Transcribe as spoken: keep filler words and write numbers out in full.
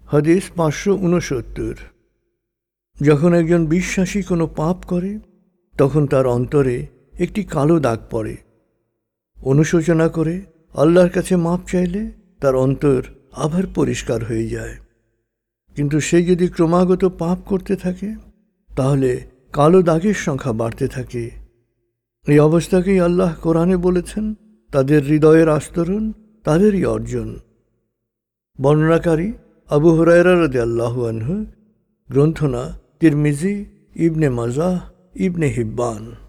হাদিস পাঁচশো উনসত্তর। যখন একজন বিশ্বাসী কোনো পাপ করে তখন তার অন্তরে একটি কালো দাগ পড়ে। অনুশোচনা করে আল্লাহর কাছে মাপ চাইলে তার অন্তর আবার পরিষ্কার হয়ে যায়। কিন্তু সে যদি ক্রমাগত পাপ করতে থাকে তাহলে কালো দাগের সংখ্যা বাড়তে থাকে। এই অবস্থাকেই আল্লাহ কোরআনে বলেছেন তাদের হৃদয়ের আস্তরণ তাদেরই অর্জন। বর্ণনাকারী আবু হুরায়রা রাদিয়াল্লাহু আনহু, গ্রন্থনা তিরমিজি, ইবনে মাজাহ, ইবনে হিব্বান।